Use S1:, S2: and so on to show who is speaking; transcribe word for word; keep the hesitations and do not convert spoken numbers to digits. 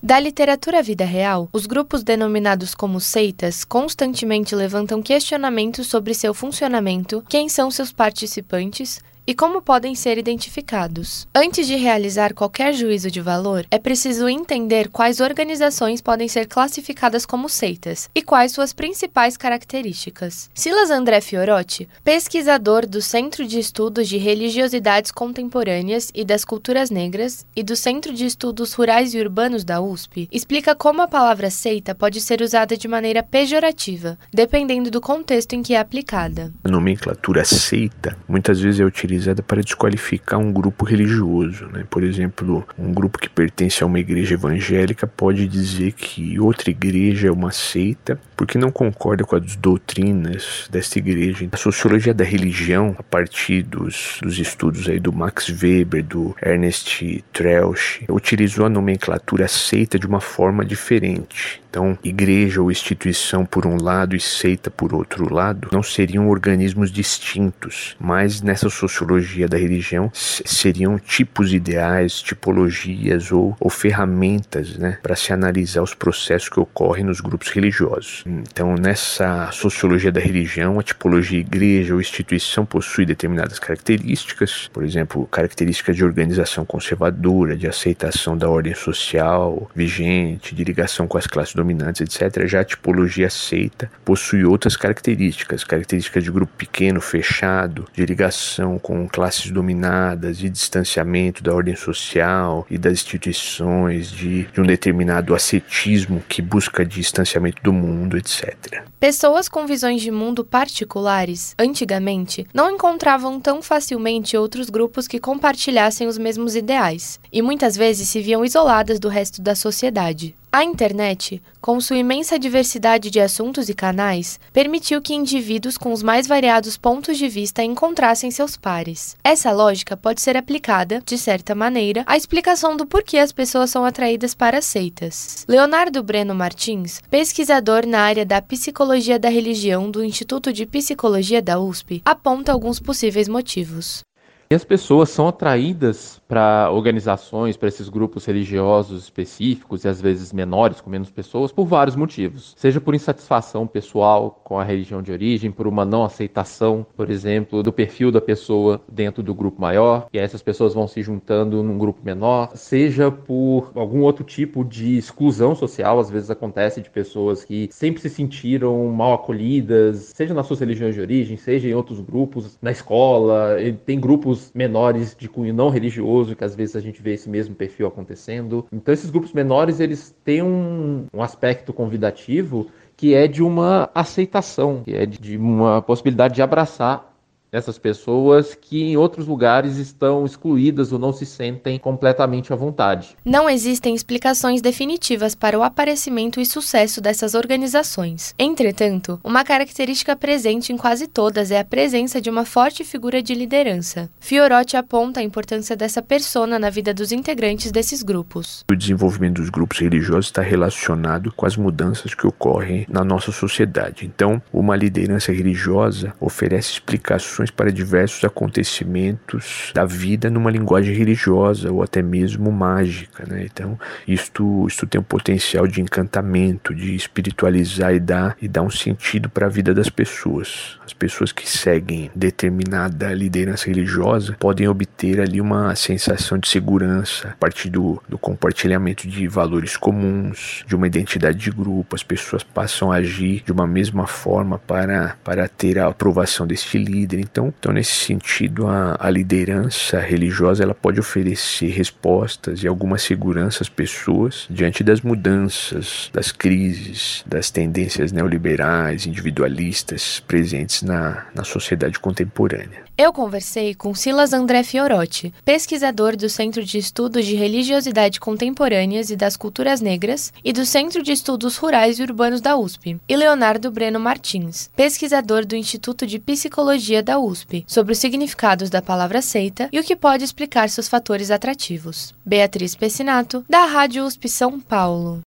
S1: Da literatura à vida real, os grupos denominados como seitas constantemente levantam questionamentos sobre seu funcionamento, quem são seus participantes e como podem ser identificados. Antes de realizar qualquer juízo de valor, é preciso entender quais organizações podem ser classificadas como seitas e quais suas principais características. Silas André Fiorotti, pesquisador do Centro de Estudos de Religiosidades Contemporâneas e das Culturas Negras e do Centro de Estudos Rurais e Urbanos da U S P, explica como a palavra seita pode ser usada de maneira pejorativa, dependendo do contexto em que é aplicada.
S2: A nomenclatura seita muitas vezes é utilizada para desqualificar um grupo religioso, né? Por exemplo, um grupo que pertence a uma igreja evangélica pode dizer que outra igreja é uma seita porque não concorda com as doutrinas desta igreja. A sociologia da religião, a partir dos, dos estudos aí do Max Weber, do Ernest Troeltsch, utilizou a nomenclatura seita de uma forma diferente. Então, igreja ou instituição por um lado e seita por outro lado não seriam organismos distintos, mas nessa sociologia da religião seriam tipos ideais, tipologias ou, ou ferramentas, né, para se analisar os processos que ocorrem nos grupos religiosos. Então, nessa sociologia da religião, a tipologia igreja ou instituição possui determinadas características, por exemplo, características de organização conservadora, de aceitação da ordem social vigente, de ligação com as classes dominantes, etcétera. Já a tipologia seita possui outras características, características de grupo pequeno, fechado, de ligação com classes dominadas, de distanciamento da ordem social e das instituições, de, de um determinado ascetismo que busca distanciamento do mundo, etcétera.
S1: Pessoas com visões de mundo particulares, antigamente, não encontravam tão facilmente outros grupos que compartilhassem os mesmos ideais, e muitas vezes se viam isoladas do resto da sociedade. A internet, com sua imensa diversidade de assuntos e canais, permitiu que indivíduos com os mais variados pontos de vista encontrassem seus pares. Essa lógica pode ser aplicada, de certa maneira, à explicação do porquê as pessoas são atraídas para seitas. Leonardo Breno Martins, pesquisador na área da psicologia da religião do Instituto de Psicologia da U S P, aponta alguns possíveis motivos.
S3: E as pessoas são atraídas para organizações, para esses grupos religiosos específicos e às vezes menores, com menos pessoas, por vários motivos. Seja por insatisfação pessoal com a religião de origem, por uma não aceitação, por exemplo, do perfil da pessoa dentro do grupo maior, e aí essas pessoas vão se juntando num grupo menor, seja por algum outro tipo de exclusão social, às vezes acontece de pessoas que sempre se sentiram mal acolhidas, seja nas suas religiões de origem, seja em outros grupos, na escola, tem grupos menores de cunho não religioso, que às vezes a gente vê esse mesmo perfil acontecendo. Então esses grupos menores, eles têm um, um aspecto convidativo que é de uma aceitação, que é de uma possibilidade de abraçar essas pessoas que em outros lugares estão excluídas ou não se sentem completamente à vontade.
S1: Não existem explicações definitivas para o aparecimento e sucesso dessas organizações. Entretanto, uma característica presente em quase todas é a presença de uma forte figura de liderança. Fiorotti aponta a importância dessa persona na vida dos integrantes desses grupos.
S2: O desenvolvimento dos grupos religiosos está relacionado com as mudanças que ocorrem na nossa sociedade. Então, uma liderança religiosa oferece explicações para diversos acontecimentos da vida numa linguagem religiosa ou até mesmo mágica, né? Então, isto, isto tem um potencial de encantamento, de espiritualizar e dar, e dar um sentido para a vida das pessoas. As pessoas que seguem determinada liderança religiosa podem obter ali uma sensação de segurança a partir do, do compartilhamento de valores comuns, de uma identidade de grupo. As pessoas passam a agir de uma mesma forma para, para ter a aprovação deste líder. Então, então nesse sentido, a, a liderança religiosa ela pode oferecer respostas e alguma segurança às pessoas diante das mudanças, das crises, das tendências neoliberais, individualistas presentes na, na sociedade contemporânea.
S1: Eu conversei com Silas André Fiorotti, pesquisador do Centro de Estudos de Religiosidade Contemporâneas e das Culturas Negras e do Centro de Estudos Rurais e Urbanos da U S P, e Leonardo Breno Martins, pesquisador do Instituto de Psicologia da U S P, sobre os significados da palavra seita e o que pode explicar seus fatores atrativos. Beatriz Pessinato, da Rádio U S P São Paulo.